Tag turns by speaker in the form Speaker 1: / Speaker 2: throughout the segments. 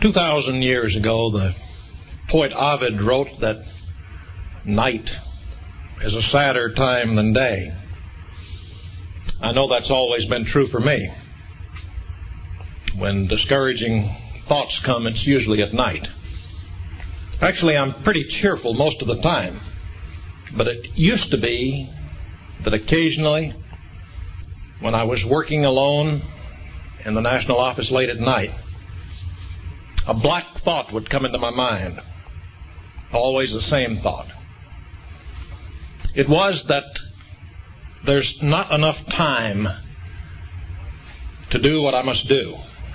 Speaker 1: 2,000 years ago, the poet Ovid wrote that night is a sadder time than day. I know that's always been true for me. When discouraging thoughts come, it's usually at night. Actually, I'm pretty cheerful most of the time, but it used to be that occasionally, when I was working alone in the national office late at night, a black thought would come into my mind. Always the same thought. It was that there's not enough time to do what I must do.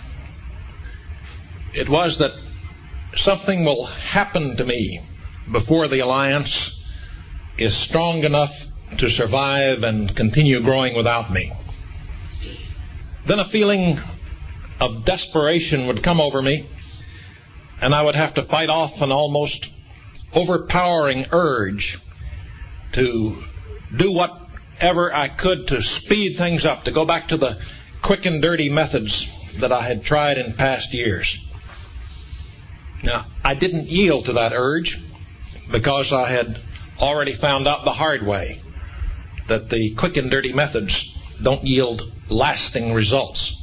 Speaker 1: It was that something will happen to me before the alliance is strong enough to survive and continue growing without me. Then a feeling of desperation would come over me, and I would have to fight off an almost overpowering urge to do whatever I could to speed things up, to go back to the quick and dirty methods that I had tried in past years. Now, I didn't yield to that urge because I had already found out the hard way that the quick and dirty methods don't yield lasting results.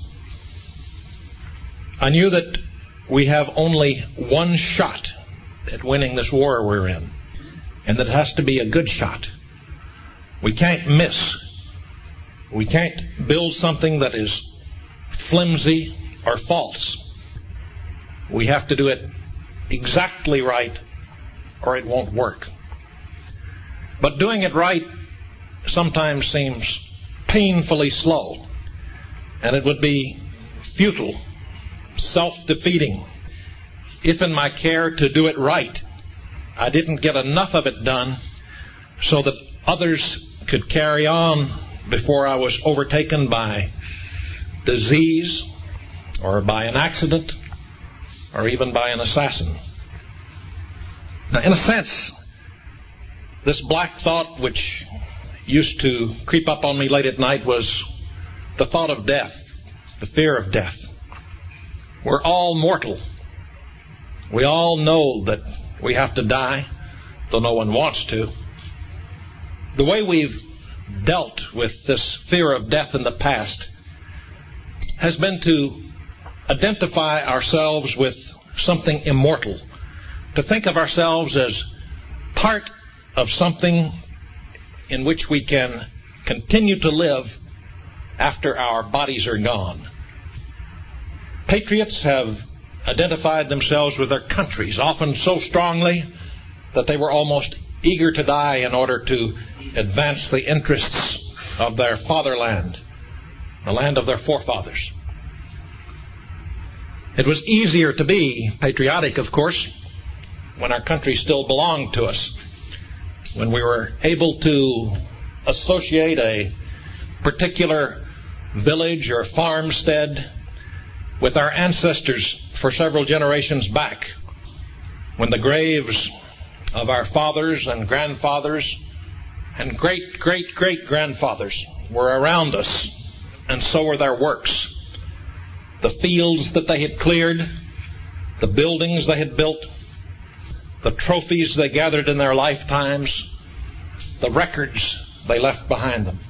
Speaker 1: I knew that we have only one shot at winning this war we're in, and that it has to be a good shot. We can't miss. We can't build something that is flimsy or false. We have to do it exactly right, or it won't work. But doing it right sometimes seems painfully slow, and it would be futile, self-defeating, if in my care to do it right, I didn't get enough of it done so that others could carry on before I was overtaken by disease or by an accident or even by an assassin. Now, in a sense, this black thought which used to creep up on me late at night was the thought of death, the fear of death. We're all mortal. We all know that we have to die, though no one wants to. The way we've dealt with this fear of death in the past has been to identify ourselves with something immortal, to think of ourselves as part of something in which we can continue to live after our bodies are gone. Patriots have identified themselves with their countries, often so strongly that they were almost eager to die in order to advance the interests of their fatherland, the land of their forefathers. It was easier to be patriotic, of course, when our country still belonged to us, when we were able to associate a particular village or farmstead with our ancestors for several generations back, when the graves of our fathers and grandfathers and great-great-great-grandfathers were around us, and so were their works. The fields that they had cleared, the buildings they had built, the trophies they gathered in their lifetimes, the records they left behind them.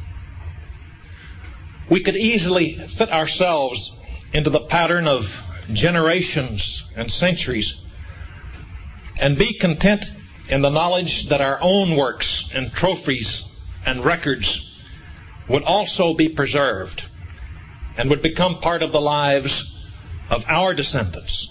Speaker 1: We could easily fit ourselves into the pattern of generations and centuries and be content in the knowledge that our own works and trophies and records would also be preserved and would become part of the lives of our descendants.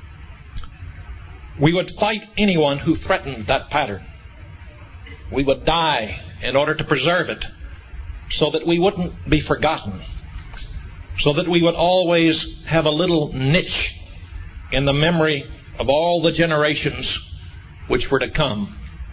Speaker 1: We would fight anyone who threatened that pattern. We would die in order to preserve it so that we wouldn't be forgotten, so that we would always have a little niche in the memory of all the generations which were to come.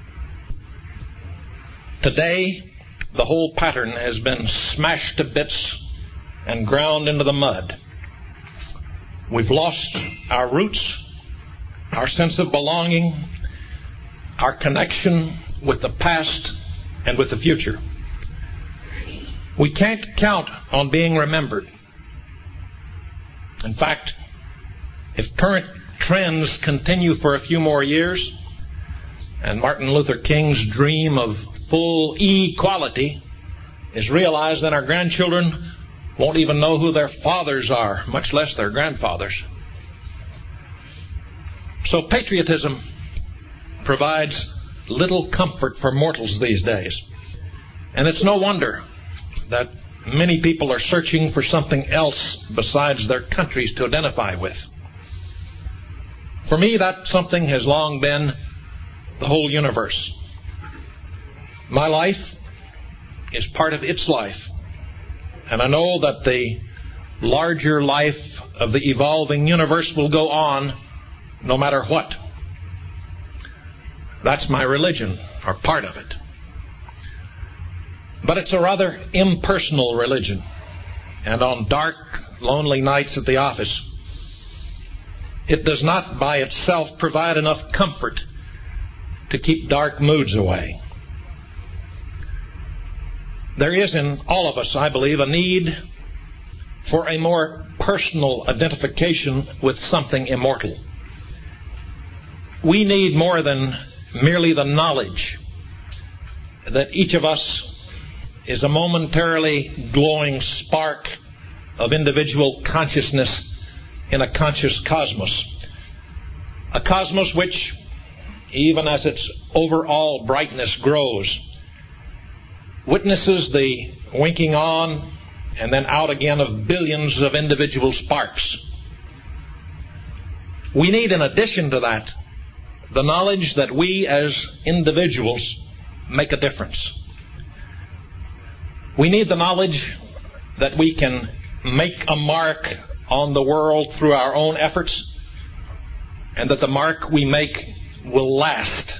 Speaker 1: Today, the whole pattern has been smashed to bits and ground into the mud. We've lost our roots, our sense of belonging, our connection with the past and with the future. We can't count on being remembered. In fact, if current trends continue for a few more years, and Martin Luther King's dream of full equality is realized, then our grandchildren won't even know who their fathers are, much less their grandfathers. So patriotism provides little comfort for mortals these days. And it's no wonder that many people are searching for something else besides their countries to identify with. For me, that something has long been the whole universe. My life is part of its life. And I know that the larger life of the evolving universe will go on no matter what. That's my religion, or part of it. But it's a rather impersonal religion. And on dark, lonely nights at the office, it does not by itself provide enough comfort to keep dark moods away. There is in all of us, I believe, a need for a more personal identification with something immortal. We need more than merely the knowledge that each of us is a momentarily glowing spark of individual consciousness in a conscious cosmos. A cosmos which, even as its overall brightness grows, witnesses the winking on and then out again of billions of individual sparks. We need, in addition to that, the knowledge that we as individuals make a difference. We need the knowledge that we can make a mark on the world through our own efforts, and that the mark we make will last.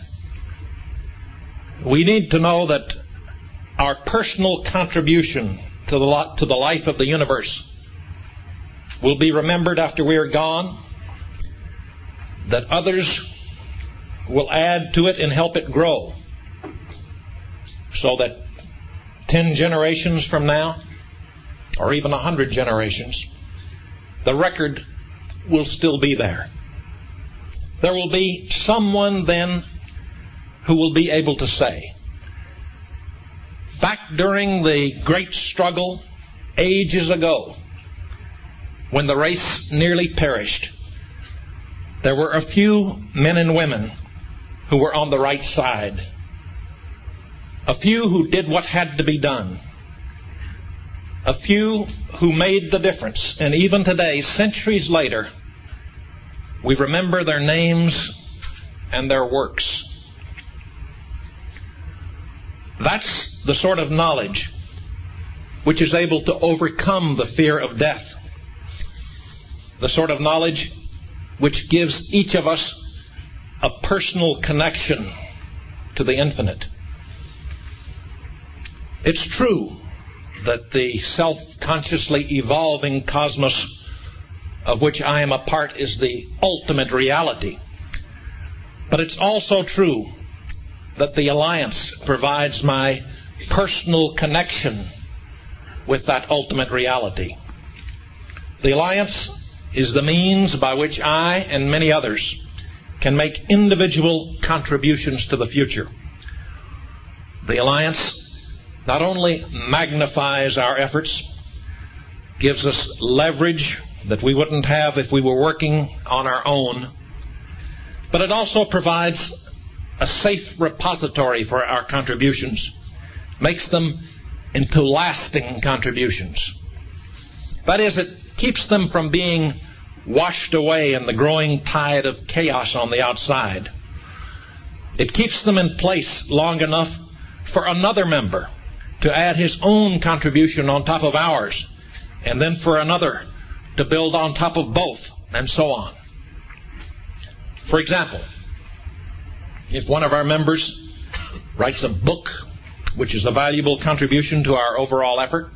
Speaker 1: We need to know that our personal contribution to the life of the universe will be remembered after we are gone, that others will add to it and help it grow, so that 10 generations from now, or even 100 generations, the record will still be there. There will be someone then who will be able to say, back during the great struggle ages ago, when the race nearly perished, there were a few men and women who were on the right side. A few who did what had to be done. A few who made the difference. And even today, centuries later, we remember their names and their works. That's the sort of knowledge which is able to overcome the fear of death. The sort of knowledge which gives each of us a personal connection to the infinite. It's true that the self-consciously evolving cosmos of which I am a part is the ultimate reality. But it's also true that the Alliance provides my personal connection with that ultimate reality. The Alliance is the means by which I and many others can make individual contributions to the future. The Alliance not only magnifies our efforts, gives us leverage that we wouldn't have if we were working on our own, but it also provides a safe repository for our contributions, makes them into lasting contributions. That is, it keeps them from being washed away in the growing tide of chaos on the outside. It keeps them in place long enough for another member to add his own contribution on top of ours, and then for another to build on top of both, and so on. For example, if one of our members writes a book which is a valuable contribution to our overall effort,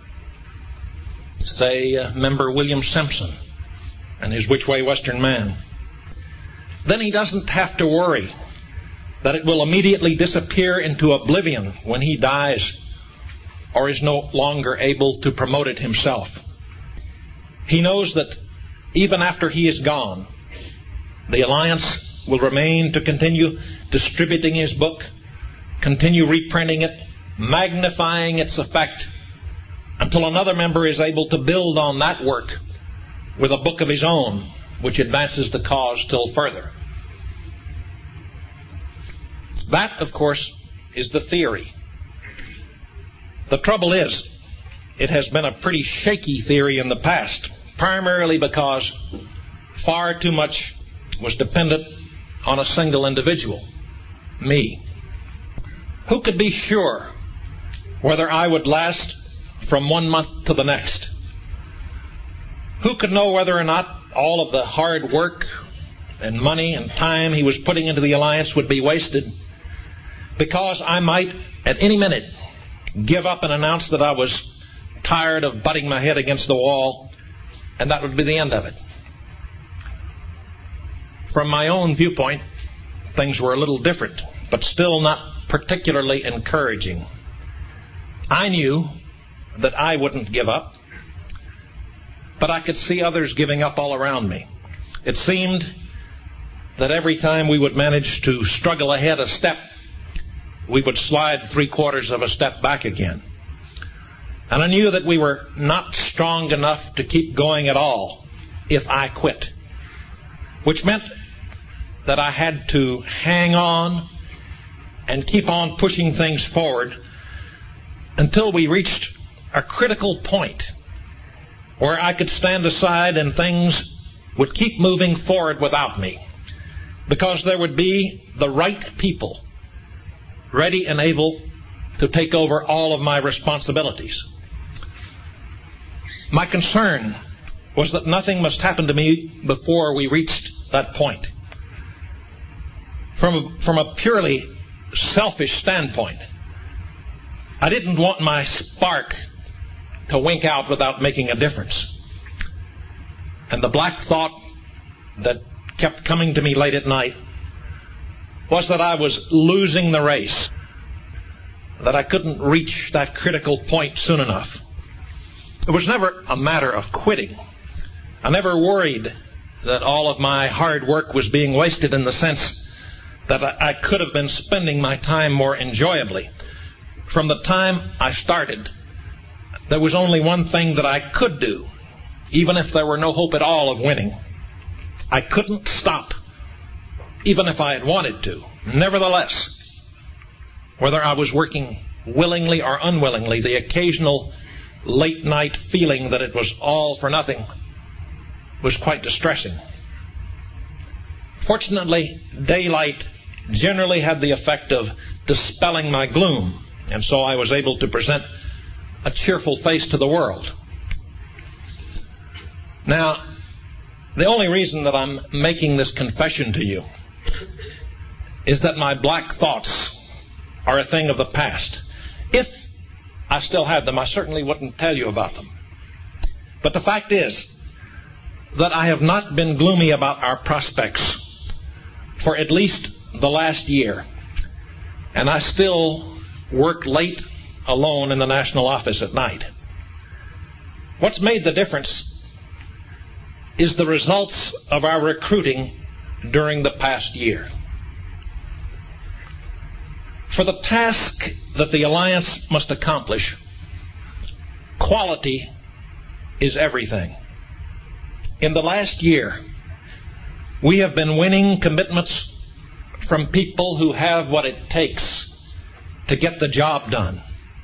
Speaker 1: say member William Simpson and his Which Way Western Man, then he doesn't have to worry that it will immediately disappear into oblivion when he dies or is no longer able to promote it himself. He knows that even after he is gone, the Alliance will remain to continue distributing his book, continue reprinting it, magnifying its effect, until another member is able to build on that work with a book of his own, which advances the cause still further. That, of course, is the theory. The trouble is, it has been a pretty shaky theory in the past, primarily because far too much was dependent on a single individual, me. Who could be sure whether I would last from 1 month to the next? Who could know whether or not all of the hard work and money and time he was putting into the Alliance would be wasted because I might at any minute give up and announce that I was tired of butting my head against the wall, and that would be the end of it. From my own viewpoint, things were a little different, but still not particularly encouraging. I knew that I wouldn't give up, but I could see others giving up all around me. It seemed that every time we would manage to struggle ahead a step, we would slide 3/4 of a step back again. And I knew that we were not strong enough to keep going at all if I quit, which meant that I had to hang on and keep on pushing things forward until we reached a critical point where I could stand aside and things would keep moving forward without me, because there would be the right people ready and able to take over all of my responsibilities. My concern was that nothing must happen to me before we reached that point. From a purely selfish standpoint, I didn't want my spark to wink out without making a difference. And the black thought that kept coming to me late at night was that I was losing the race, that I couldn't reach that critical point soon enough. It was never a matter of quitting. I never worried that all of my hard work was being wasted, in the sense that I could have been spending my time more enjoyably. From the time I started, there was only one thing that I could do, even if there were no hope at all of winning. I couldn't stop, even if I had wanted to. Nevertheless, whether I was working willingly or unwillingly, the occasional late night feeling that it was all for nothing was quite distressing. Fortunately, daylight generally had the effect of dispelling my gloom, and so I was able to present a cheerful face to the world. Now, the only reason that I'm making this confession to you is that my black thoughts are a thing of the past. If I still had them, I certainly wouldn't tell you about them. But the fact is that I have not been gloomy about our prospects for at least the last year. And I still work late alone in the national office at night. What's made the difference is the results of our recruiting during the past year. For the task that the Alliance must accomplish, quality is everything. In the last year, we have been winning commitments from people who have what it takes to get the job done.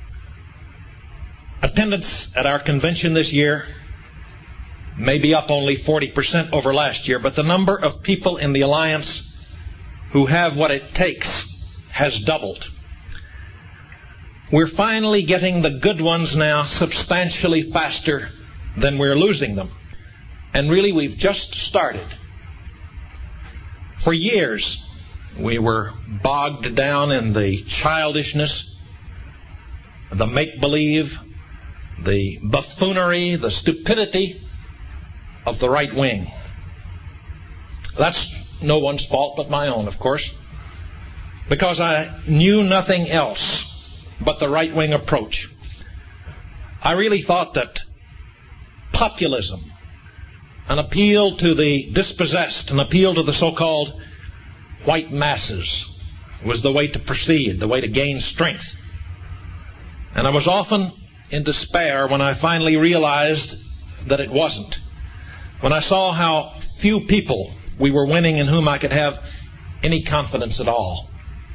Speaker 1: Attendance at our convention this year may be up only 40% over last year, but the number of people in the Alliance who have what it takes has doubled. We're finally getting the good ones now substantially faster than we're losing them. And really, we've just started. For years, we were bogged down in the childishness, the make-believe, the buffoonery, the stupidity of the right wing. That's no one's fault but my own, of course, because I knew nothing else but the right-wing approach. I really thought that populism an appeal to the dispossessed, an appeal to the so-called white masses was the way to proceed, the way to gain strength. And I was often in despair when I finally realized that it wasn't. When I saw how few people we were winning in whom I could have any confidence at all.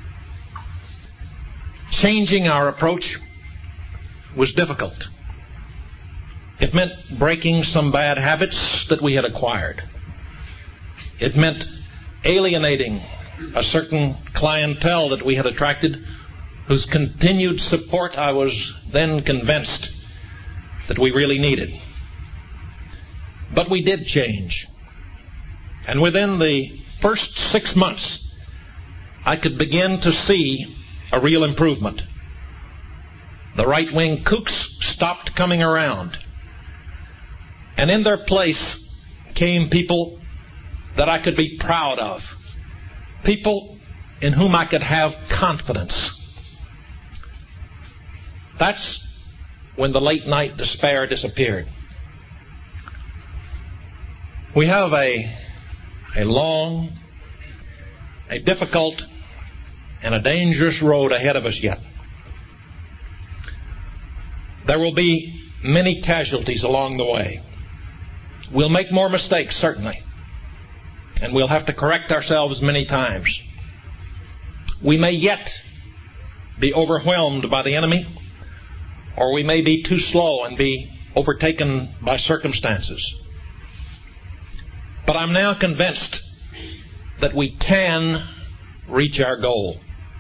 Speaker 1: Changing our approach was difficult. It meant breaking some bad habits that we had acquired. It meant alienating a certain clientele that we had attracted, whose continued support I was then convinced that we really needed. But we did change. And within the first 6 months, I could begin to see a real improvement. The right-wing kooks stopped coming around. And in their place came people that I could be proud of. People in whom I could have confidence. That's when the late night despair disappeared. We have a long, a difficult, and a dangerous road ahead of us yet. There will be many casualties along the way. We'll make more mistakes, certainly. And we'll have to correct ourselves many times. We may yet be overwhelmed by the enemy, or we may be too slow and be overtaken by circumstances. But I'm now convinced that we can reach our goal.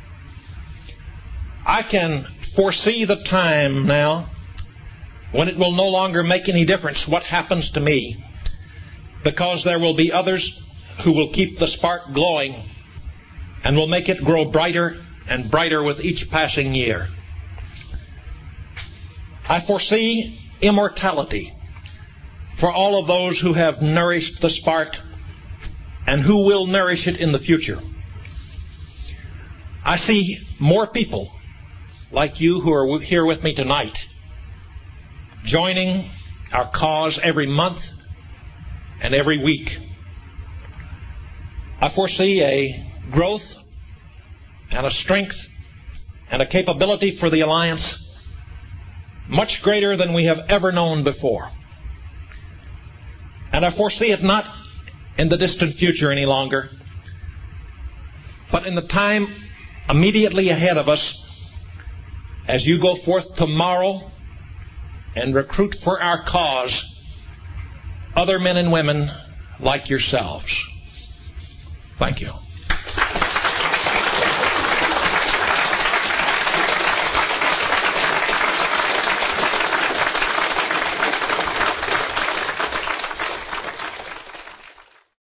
Speaker 1: I can foresee the time now when it will no longer make any difference what happens to me, because there will be others who will keep the spark glowing and will make it grow brighter and brighter with each passing year. I foresee immortality for all of those who have nourished the spark and who will nourish it in the future. I see more people like you who are here with me tonight joining our cause every month and every week. I foresee a growth and a strength and a capability for the Alliance much greater than we have ever known before. And I foresee it not in the distant future any longer, but in the time immediately ahead of us as you go forth tomorrow and recruit for our cause other men and women like yourselves. Thank you.